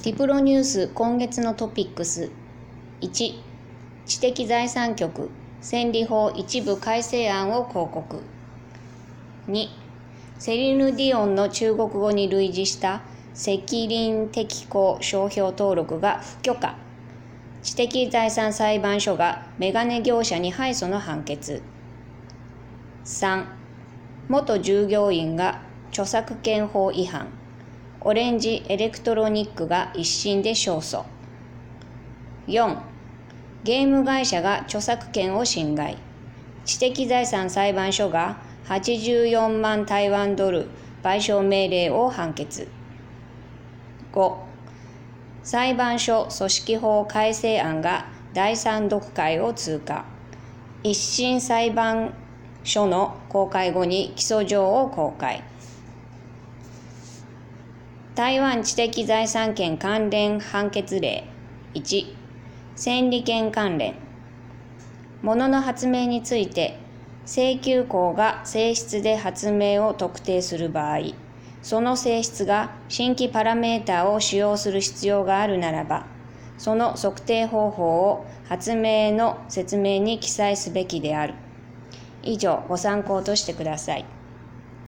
ティプロニュース今月のトピックス。1、知的財産局選理法一部改正案を公告。2、セリヌ・ディオンの中国語に類似した赤輪適項商標登録が不許可。知的財産裁判所がメガネ業者に敗訴の判決。3、元従業員が著作権法違反。オレンジエレクトロニックが一審で勝訴。4、ゲーム会社が著作権を侵害。知的財産裁判所が84万台湾ドル賠償命令を判決。5、裁判所組織法改正案が第三読会を通過。一審裁判所の公開後に起訴状を公開。台湾知的財産権関連判決例。1、権利権関連。物の発明について請求項が性質で発明を特定する場合、その性質が新規パラメータを使用する必要があるならば、その測定方法を発明の説明に記載すべきである。以上、ご参考としてください。